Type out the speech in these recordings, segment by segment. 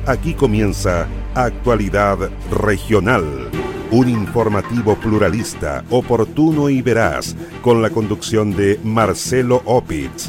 Aquí comienza Actualidad Regional, un informativo pluralista, oportuno y veraz, con la conducción de Marcelo Opitz.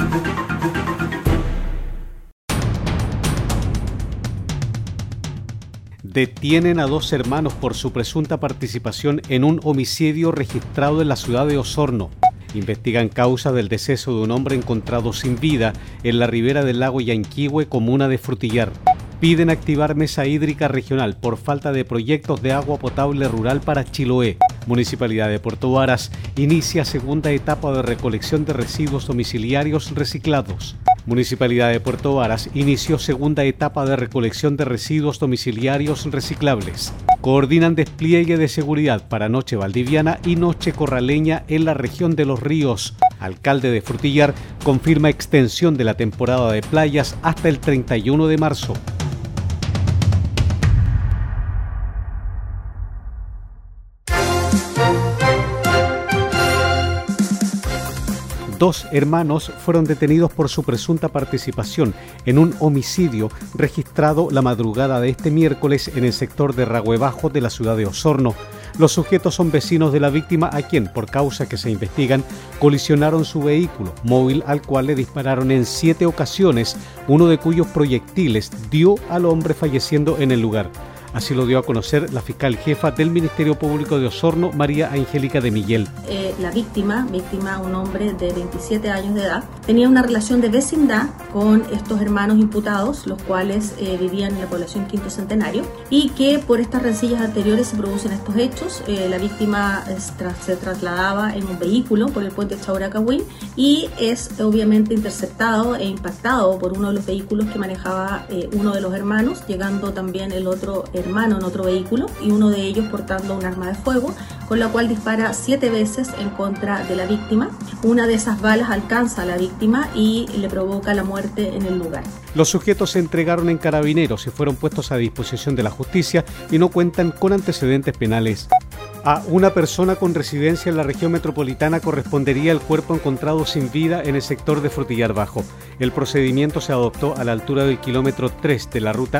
Detienen a 2 hermanos por su presunta participación en un homicidio registrado en la ciudad de Osorno. Investigan causa del deceso de un hombre encontrado sin vida en la ribera del lago Yanquihue, comuna de Frutillar. Piden activar mesa hídrica regional por falta de proyectos de agua potable rural para Chiloé. Municipalidad de Puerto Varas inicia segunda etapa de recolección de residuos domiciliarios reciclados. Municipalidad de Puerto Varas inició segunda etapa de recolección de residuos domiciliarios reciclables. Coordinan despliegue de seguridad para Noche Valdiviana y Noche Corraleña en la región de Los Ríos. Alcalde de Frutillar confirma extensión de la temporada de playas hasta el 31 de marzo. Dos hermanos fueron detenidos por su presunta participación en un homicidio registrado la madrugada de este miércoles en el sector de Ragüe Bajo de la ciudad de Osorno. Los sujetos son vecinos de la víctima a quien, por causa que se investigan, colisionaron su vehículo móvil al cual le dispararon en 7 ocasiones, uno de cuyos proyectiles dio al hombre falleciendo en el lugar. Así lo dio a conocer la fiscal jefa del Ministerio Público de Osorno, María Angélica de Miguel. La víctima, un hombre de 27 años de edad, tenía una relación de vecindad con estos hermanos imputados, los cuales vivían en la población Quinto Centenario, y que por estas rencillas anteriores se producen estos hechos. La víctima se trasladaba en un vehículo por el puente Chauracahuín y es obviamente interceptado e impactado por uno de los vehículos que manejaba uno de los hermanos, llegando también el otro hermano en otro vehículo y uno de ellos portando un arma de fuego, con la cual dispara 7 veces en contra de la víctima. Una de esas balas alcanza a la víctima y le provoca la muerte en el lugar. Los sujetos se entregaron en Carabineros y fueron puestos a disposición de la justicia y no cuentan con antecedentes penales. A una persona con residencia en la región metropolitana correspondería el cuerpo encontrado sin vida en el sector de Frutillar Bajo. El procedimiento se adoptó a la altura del kilómetro 3 de la ruta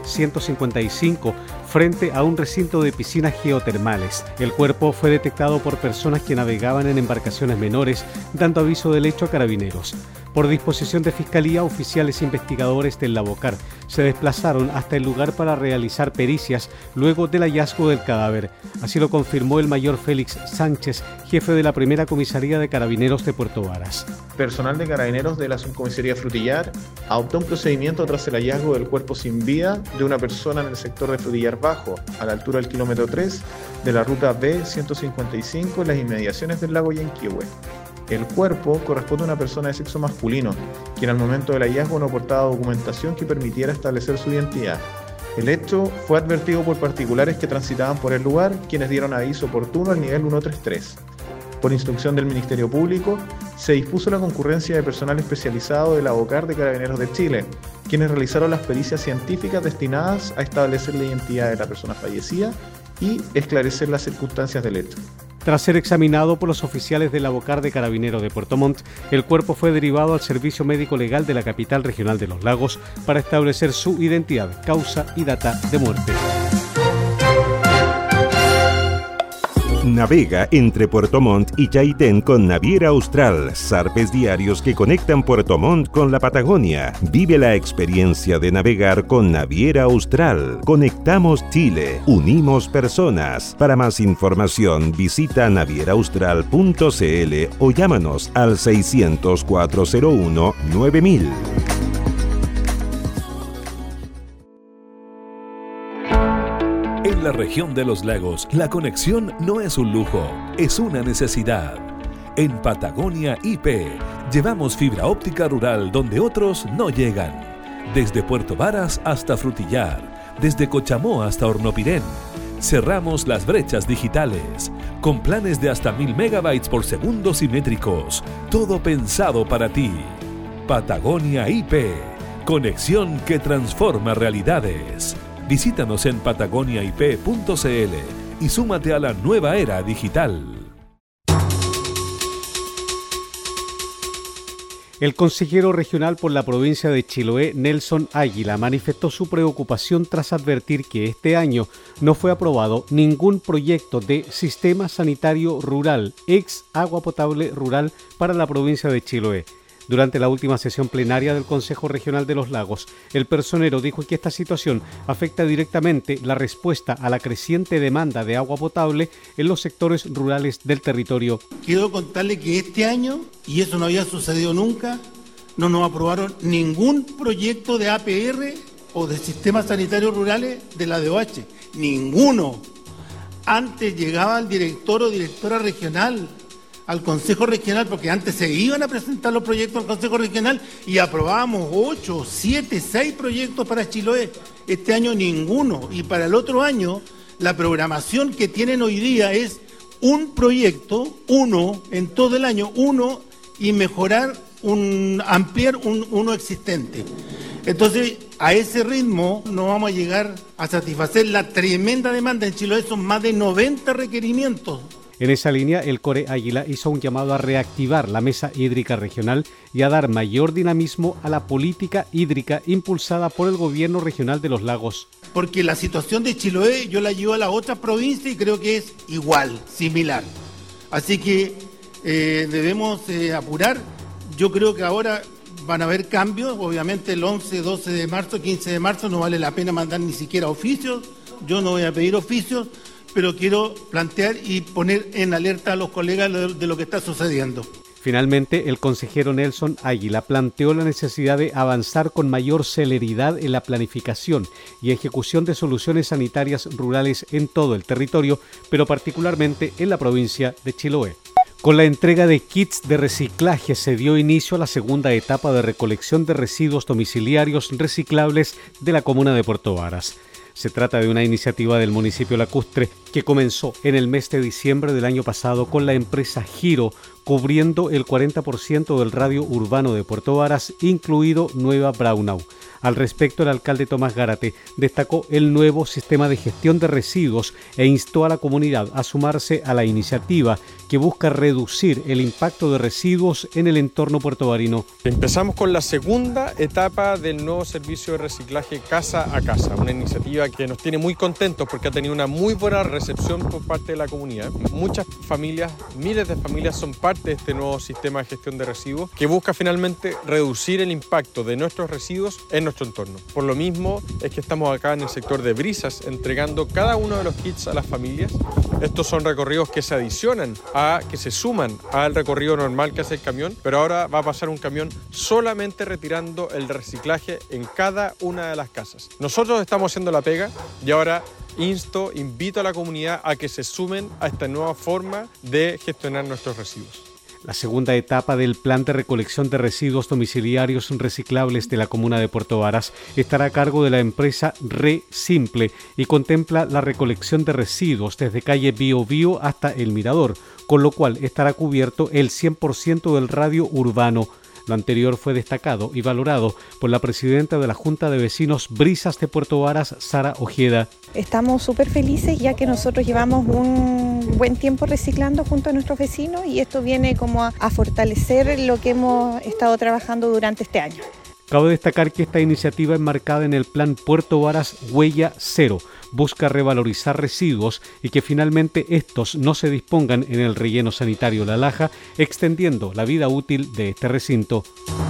V155 frente a un recinto de piscinas geotermales. El cuerpo fue detectado por personas que navegaban en embarcaciones menores, dando aviso del hecho a Carabineros. Por disposición de Fiscalía, oficiales investigadores del Labocar se desplazaron hasta el lugar para realizar pericias luego del hallazgo del cadáver. Así lo confirmó el mayor Félix Sánchez, jefe de la primera comisaría de Carabineros de Puerto Varas. Personal de Carabineros de la subcomisaría Frutillar adoptó un procedimiento tras el hallazgo del cuerpo sin vida de una persona en el sector de Frutillar Bajo, a la altura del kilómetro 3 de la ruta B155 en las inmediaciones del lago Yanquihue. El cuerpo corresponde a una persona de sexo masculino, quien al momento del hallazgo no portaba documentación que permitiera establecer su identidad. El hecho fue advertido por particulares que transitaban por el lugar, quienes dieron aviso oportuno al nivel 133. Por instrucción del Ministerio Público, se dispuso la concurrencia de personal especializado del Labocar de Carabineros de Chile, quienes realizaron las pericias científicas destinadas a establecer la identidad de la persona fallecida y esclarecer las circunstancias del hecho. Tras ser examinado por los oficiales del Labocar de Carabineros de Puerto Montt, el cuerpo fue derivado al Servicio Médico Legal de la capital regional de Los Lagos para establecer su identidad, causa y data de muerte. Navega entre Puerto Montt y Chaitén con Naviera Austral, zarpes diarios que conectan Puerto Montt con la Patagonia. Vive la experiencia de navegar con Naviera Austral. Conectamos Chile, unimos personas. Para más información visita navieraaustral.cl o llámanos al 600-401-9000. En la región de los lagos, la conexión no es un lujo, es una necesidad. En Patagonia IP, llevamos fibra óptica rural donde otros no llegan. Desde Puerto Varas hasta Frutillar, desde Cochamó hasta Hornopirén. Cerramos las brechas digitales, con planes de hasta 1000 megabytes por segundo simétricos. Todo pensado para ti. Patagonia IP, conexión que transforma realidades. Visítanos en patagoniaip.cl y súmate a la nueva era digital. El consejero regional por la provincia de Chiloé, Nelson Águila, manifestó su preocupación tras advertir que este año no fue aprobado ningún proyecto de sistema sanitario rural, ex agua potable rural para la provincia de Chiloé. Durante la última sesión plenaria del Consejo Regional de los Lagos, el personero dijo que esta situación afecta directamente la respuesta a la creciente demanda de agua potable en los sectores rurales del territorio. Quiero contarle que este año, y eso no había sucedido nunca, no nos aprobaron ningún proyecto de APR o de sistemas sanitarios rurales de la DOH. Ninguno. Antes llegaba el director o directora regional al Consejo Regional, porque antes se iban a presentar los proyectos al Consejo Regional y aprobábamos 8, 7, 6 proyectos para Chiloé. Este año ninguno. Y para el otro año, la programación que tienen hoy día es un proyecto, uno, en todo el año, uno, y mejorar, ampliar uno existente. Entonces, a ese ritmo no vamos a llegar a satisfacer la tremenda demanda. En Chiloé son más de 90 requerimientos. En esa línea, el Core Águila hizo un llamado a reactivar la mesa hídrica regional y a dar mayor dinamismo a la política hídrica impulsada por el gobierno regional de los lagos. Porque la situación de Chiloé yo la llevo a la otra provincia y creo que es igual, similar. Así que debemos apurar. Yo creo que ahora van a haber cambios. Obviamente el 11, 12 de marzo, 15 de marzo no vale la pena mandar ni siquiera oficios. Yo no voy a pedir oficios, pero quiero plantear y poner en alerta a los colegas de lo que está sucediendo. Finalmente, el consejero Nelson Águila planteó la necesidad de avanzar con mayor celeridad en la planificación y ejecución de soluciones sanitarias rurales en todo el territorio, pero particularmente en la provincia de Chiloé. Con la entrega de kits de reciclaje se dio inicio a la segunda etapa de recolección de residuos domiciliarios reciclables de la comuna de Puerto Varas. Se trata de una iniciativa del municipio lacustre que comenzó en el mes de diciembre del año pasado con la empresa Giro, cubriendo el 40% del radio urbano de Puerto Varas, incluido Nueva Braunau. Al respecto, el alcalde Tomás Gárate destacó el nuevo sistema de gestión de residuos e instó a la comunidad a sumarse a la iniciativa que busca reducir el impacto de residuos en el entorno puertovarino. Empezamos con la segunda etapa del nuevo servicio de reciclaje Casa a Casa, una iniciativa que nos tiene muy contentos porque ha tenido una muy buena recepción por parte de la comunidad. Muchas familias, miles de familias son parte de este nuevo sistema de gestión de residuos que busca finalmente reducir el impacto de nuestros residuos en nuestro entorno. Por lo mismo es que estamos acá en el sector de Brisas entregando cada uno de los kits a las familias. Estos son recorridos que se adicionan que se suman al recorrido normal que hace el camión, pero ahora va a pasar un camión solamente retirando el reciclaje en cada una de las casas. Nosotros estamos haciendo la pega y ahora invito a la comunidad a que se sumen a esta nueva forma de gestionar nuestros residuos. La segunda etapa del plan de recolección de residuos domiciliarios reciclables de la comuna de Puerto Varas estará a cargo de la empresa Simple y contempla la recolección de residuos desde calle Bío Bío hasta El Mirador, con lo cual estará cubierto el 100% del radio urbano. Lo anterior fue destacado y valorado por la presidenta de la Junta de Vecinos Brisas de Puerto Varas, Sara Ojeda. Estamos súper felices ya que nosotros llevamos un buen tiempo reciclando junto a nuestros vecinos y esto viene como a fortalecer lo que hemos estado trabajando durante este año. Cabe destacar que esta iniciativa enmarcada en el plan Puerto Varas Huella Cero busca revalorizar residuos y que finalmente estos no se dispongan en el relleno sanitario La Laja, extendiendo la vida útil de este recinto.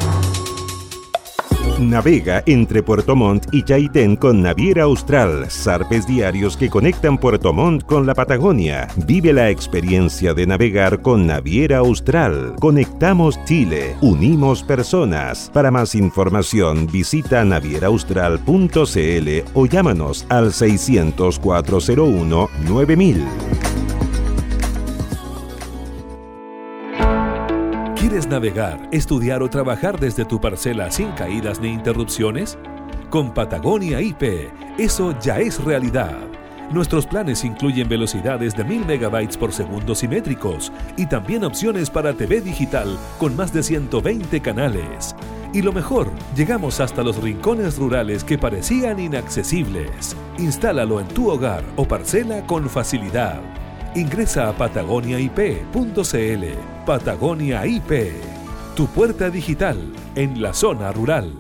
Navega entre Puerto Montt y Chaitén con Naviera Austral, zarpes diarios que conectan Puerto Montt con la Patagonia. Vive la experiencia de navegar con Naviera Austral. Conectamos Chile, unimos personas. Para más información visita navieraaustral.cl o llámanos al 600-401-9000. ¿Quieres navegar, estudiar o trabajar desde tu parcela sin caídas ni interrupciones? Con Patagonia IP, eso ya es realidad. Nuestros planes incluyen velocidades de 1000 megabytes por segundo simétricos y también opciones para TV digital con más de 120 canales. Y lo mejor, llegamos hasta los rincones rurales que parecían inaccesibles. Instálalo en tu hogar o parcela con facilidad. Ingresa a patagoniaip.cl. Patagonia IP. tu puerta digital en la zona rural.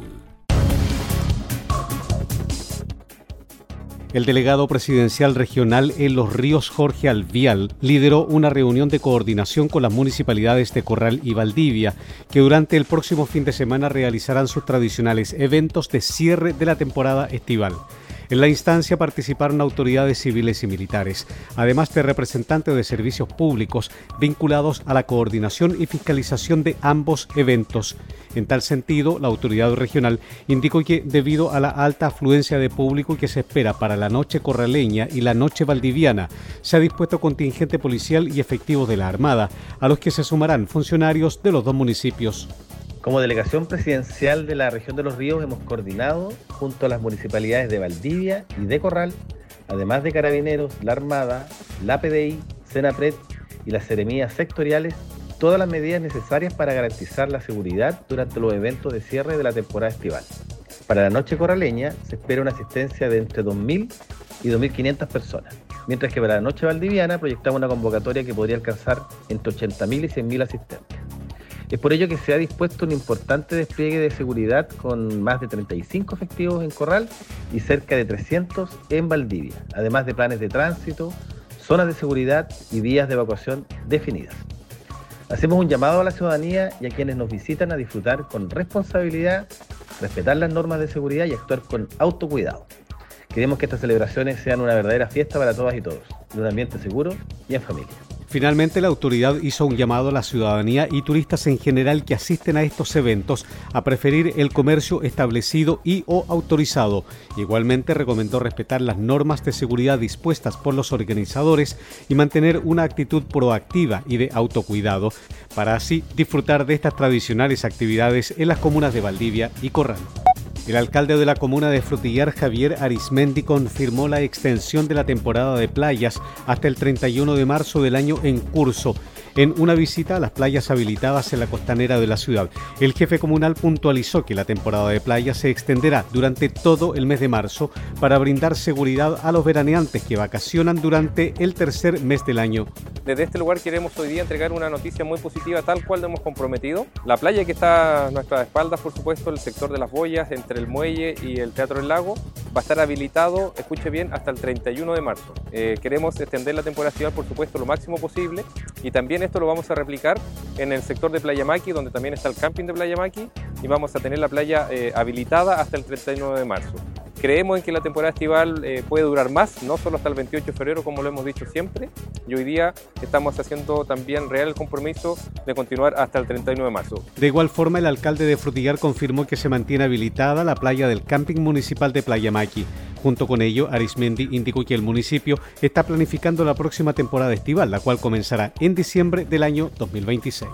El delegado presidencial regional en Los Ríos, Jorge Alvial, lideró una reunión de coordinación con las municipalidades de Corral y Valdivia, que durante el próximo fin de semana realizarán sus tradicionales eventos de cierre de la temporada estival. En la instancia participaron autoridades civiles y militares, además de representantes de servicios públicos vinculados a la coordinación y fiscalización de ambos eventos. En tal sentido, la autoridad regional indicó que debido a la alta afluencia de público que se espera para la noche corraleña y la noche valdiviana, se ha dispuesto contingente policial y efectivos de la Armada, a los que se sumarán funcionarios de los dos municipios. Como delegación presidencial de la región de Los Ríos hemos coordinado junto a las municipalidades de Valdivia y de Corral, además de Carabineros, la Armada, la PDI, Senapred y las seremías sectoriales, todas las medidas necesarias para garantizar la seguridad durante los eventos de cierre de la temporada estival. Para la noche corraleña se espera una asistencia de entre 2.000 y 2.500 personas, mientras que para la noche valdiviana proyectamos una convocatoria que podría alcanzar entre 80.000 y 100.000 asistentes. Es por ello que se ha dispuesto un importante despliegue de seguridad con más de 35 efectivos en Corral y cerca de 300 en Valdivia, además de planes de tránsito, zonas de seguridad y vías de evacuación definidas. Hacemos un llamado a la ciudadanía y a quienes nos visitan a disfrutar con responsabilidad, respetar las normas de seguridad y actuar con autocuidado. Queremos que estas celebraciones sean una verdadera fiesta para todas y todos, en un ambiente seguro y en familia. Finalmente, la autoridad hizo un llamado a la ciudadanía y turistas en general que asisten a estos eventos a preferir el comercio establecido y o autorizado. Igualmente, recomendó respetar las normas de seguridad dispuestas por los organizadores y mantener una actitud proactiva y de autocuidado para así disfrutar de estas tradicionales actividades en las comunas de Valdivia y Corral. El alcalde de la comuna de Frutillar, Javier Arismendi, confirmó la extensión de la temporada de playas hasta el 31 de marzo del año en curso, en una visita a las playas habilitadas en la costanera de la ciudad. El jefe comunal puntualizó que la temporada de playas se extenderá durante todo el mes de marzo para brindar seguridad a los veraneantes que vacacionan durante el tercer mes del año. Desde este lugar queremos hoy día entregar una noticia muy positiva, tal cual lo hemos comprometido. La playa que está a nuestras espaldas, por supuesto, el sector de las boyas, entre el muelle y el Teatro del Lago, va a estar habilitado, escuche bien, hasta el 31 de marzo. Queremos extender la temporada estival, por supuesto, lo máximo posible, y también esto lo vamos a replicar en el sector de Playa Maqui, donde también está el camping de Playa Maqui, y vamos a tener la playa habilitada hasta el 31 de marzo. Creemos en que la temporada estival puede durar más, no solo hasta el 28 de febrero, como lo hemos dicho siempre, y hoy día estamos haciendo también real el compromiso de continuar hasta el 31 de marzo. De igual forma, el alcalde de Frutillar confirmó que se mantiene habilitada la playa del camping municipal de Playa Maqui. Junto con ello, Arismendi indicó que el municipio está planificando la próxima temporada estival, la cual comenzará en diciembre del año 2026.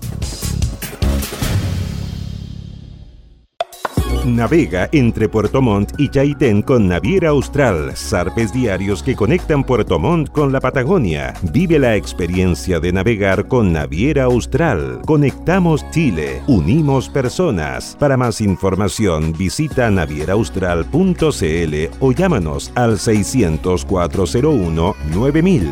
Navega entre Puerto Montt y Chaitén con Naviera Austral, zarpes diarios que conectan Puerto Montt con la Patagonia. Vive la experiencia de navegar con Naviera Austral. Conectamos Chile, unimos personas. Para más información visita navieraaustral.cl o llámanos al 600-401-9000.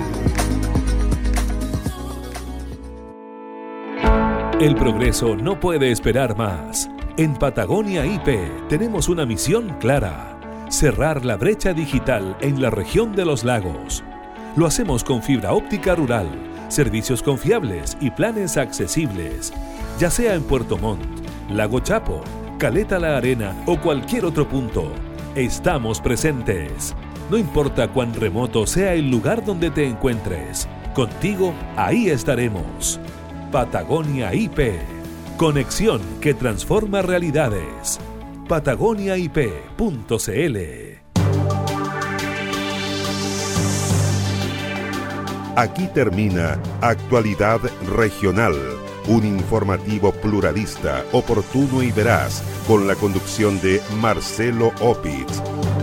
El progreso no puede esperar más. En Patagonia IP tenemos una misión clara: cerrar la brecha digital en la región de los lagos. Lo hacemos con fibra óptica rural, servicios confiables y planes accesibles. Ya sea en Puerto Montt, Lago Chapo, Caleta La Arena o cualquier otro punto, estamos presentes. No importa cuán remoto sea el lugar donde te encuentres, contigo ahí estaremos. Patagonia IP. Conexión que transforma realidades. patagoniaip.cl. Aquí termina Actualidad Regional, un informativo pluralista, oportuno y veraz, con la conducción de Marcelo Opitz.